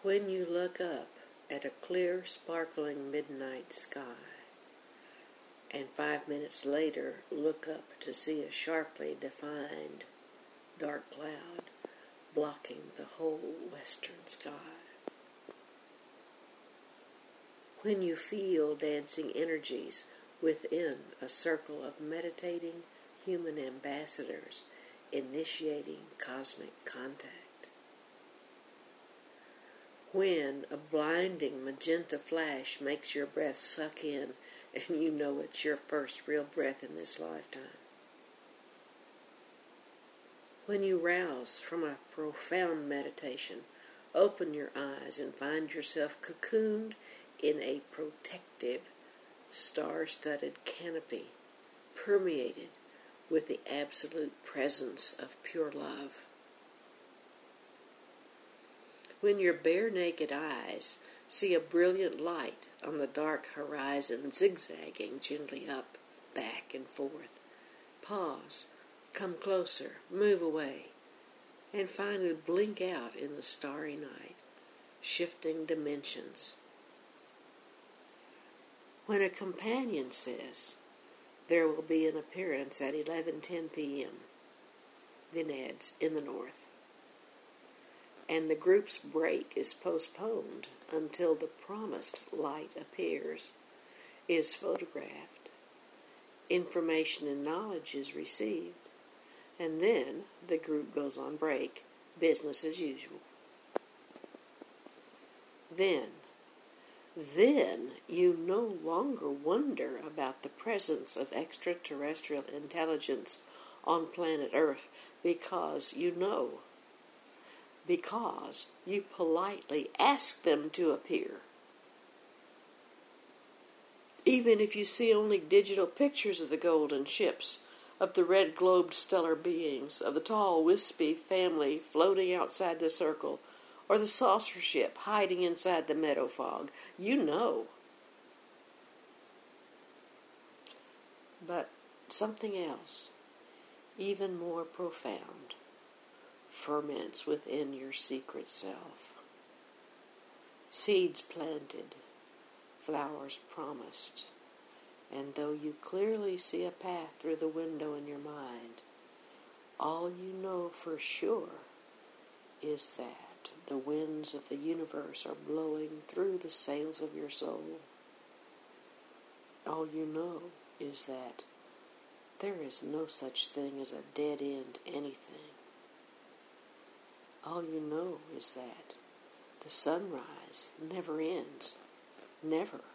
When you look up at a clear, sparkling midnight sky, and 5 minutes later look up to see a sharply defined dark cloud blocking the whole western sky. When you feel dancing energies within a circle of meditating human ambassadors initiating cosmic contact. When a blinding magenta flash makes your breath suck in and you know it's your first real breath in this lifetime. When you rouse from a profound meditation, open your eyes and find yourself cocooned in a protective, star-studded canopy, permeated with the absolute presence of pure love. When your bare naked eyes see a brilliant light on the dark horizon zigzagging gently up, back, and forth, pause, come closer, move away, and finally blink out in the starry night, shifting dimensions. When a companion says, "There will be an appearance at 11:10 p.m., then adds, "in the north," and the group's break is postponed until the promised light appears, is photographed, information and knowledge is received, and then the group goes on break, business as usual. Then you no longer wonder about the presence of extraterrestrial intelligence on planet Earth because you know. Because you politely ask them to appear. Even if you see only digital pictures of the golden ships, of the red-globed stellar beings, of the tall, wispy family floating outside the circle, or the saucer ship hiding inside the meadow fog, you know. But something else, even more profound, ferments within your secret self. Seeds planted, flowers promised, and though you clearly see a path through the window in your mind, all you know for sure is that the winds of the universe are blowing through the sails of your soul. All you know is that there is no such thing as a dead-end anything. All you know is that the sunrise never ends, never.